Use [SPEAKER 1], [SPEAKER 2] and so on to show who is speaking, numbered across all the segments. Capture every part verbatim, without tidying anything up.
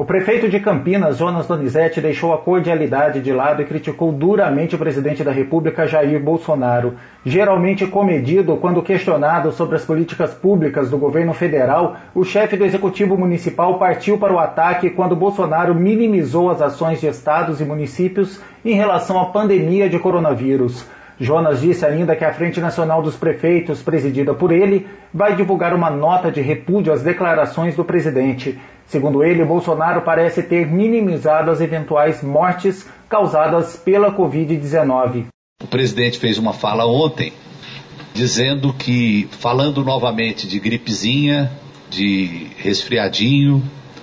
[SPEAKER 1] O prefeito de Campinas, Jonas Donizete, deixou a cordialidade de lado e criticou duramente o presidente da República, Jair Bolsonaro. Geralmente comedido quando questionado sobre as políticas públicas do governo federal, o chefe do Executivo Municipal partiu para o ataque quando Bolsonaro minimizou as ações de estados e municípios em relação à pandemia de coronavírus. Jonas disse ainda que a Frente Nacional dos Prefeitos, presidida por ele, vai divulgar uma nota de repúdio às declarações do presidente. Segundo ele, Bolsonaro parece ter minimizado as eventuais mortes causadas pela covid dezenove.
[SPEAKER 2] O presidente fez uma fala ontem, dizendo que, falando novamente de gripezinha, de resfriadinho,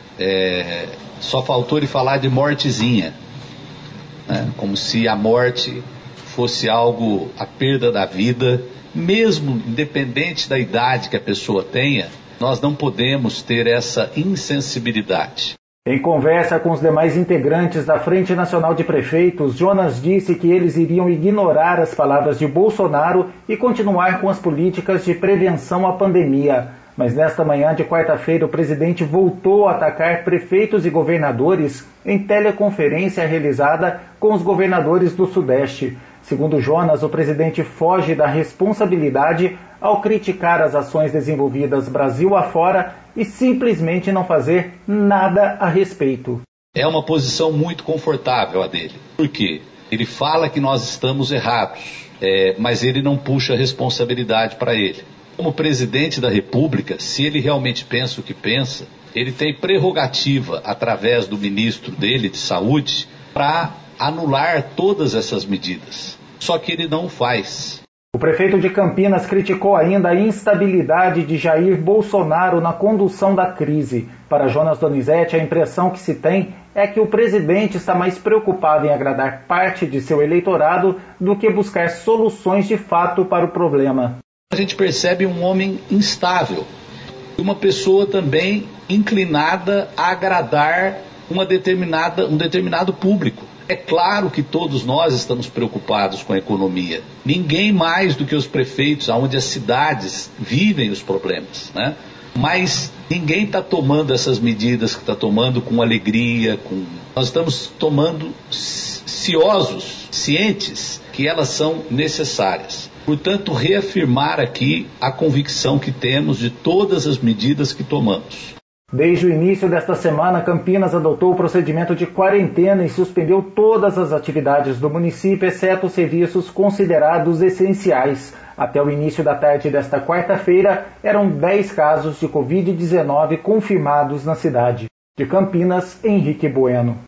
[SPEAKER 2] é, só faltou ele falar de mortezinha, né? Como se a morte fosse algo, a perda da vida, mesmo independente da idade que a pessoa tenha, nós não podemos ter essa insensibilidade.
[SPEAKER 1] Em conversa com os demais integrantes da Frente Nacional de Prefeitos, Jonas disse que eles iriam ignorar as palavras de Bolsonaro e continuar com as políticas de prevenção à pandemia. Mas nesta manhã de quarta-feira, o presidente voltou a atacar prefeitos e governadores em teleconferência realizada com os governadores do Sudeste. Segundo Jonas, o presidente foge da responsabilidade ao criticar as ações desenvolvidas Brasil afora e simplesmente não fazer nada a respeito.
[SPEAKER 2] É uma posição muito confortável a dele. Por quê? Ele fala que nós estamos errados, é, mas ele não puxa a responsabilidade para ele. Como presidente da República, se ele realmente pensa o que pensa, ele tem prerrogativa, através do ministro dele de saúde, para anular todas essas medidas. Só que ele não faz.
[SPEAKER 1] O prefeito de Campinas criticou ainda a instabilidade de Jair Bolsonaro na condução da crise. Para Jonas Donizete, a impressão que se tem é que o presidente está mais preocupado em agradar parte de seu eleitorado do que buscar soluções de fato para o problema.
[SPEAKER 2] A gente percebe um homem instável, uma pessoa também inclinada a agradar uma determinada, um determinado público. É claro que todos nós estamos preocupados com a economia. Ninguém mais do que os prefeitos, onde as cidades vivem os problemas, né? Mas ninguém está tomando essas medidas que está tomando com alegria. Com... Nós estamos tomando ciosos, cientes que elas são necessárias. Portanto, reafirmar aqui a convicção que temos de todas as medidas que tomamos.
[SPEAKER 1] Desde o início desta semana, Campinas adotou o procedimento de quarentena e suspendeu todas as atividades do município, exceto os serviços considerados essenciais. Até o início da tarde desta quarta-feira, eram dez casos de covid dezenove confirmados na cidade. De Campinas, Henrique Bueno.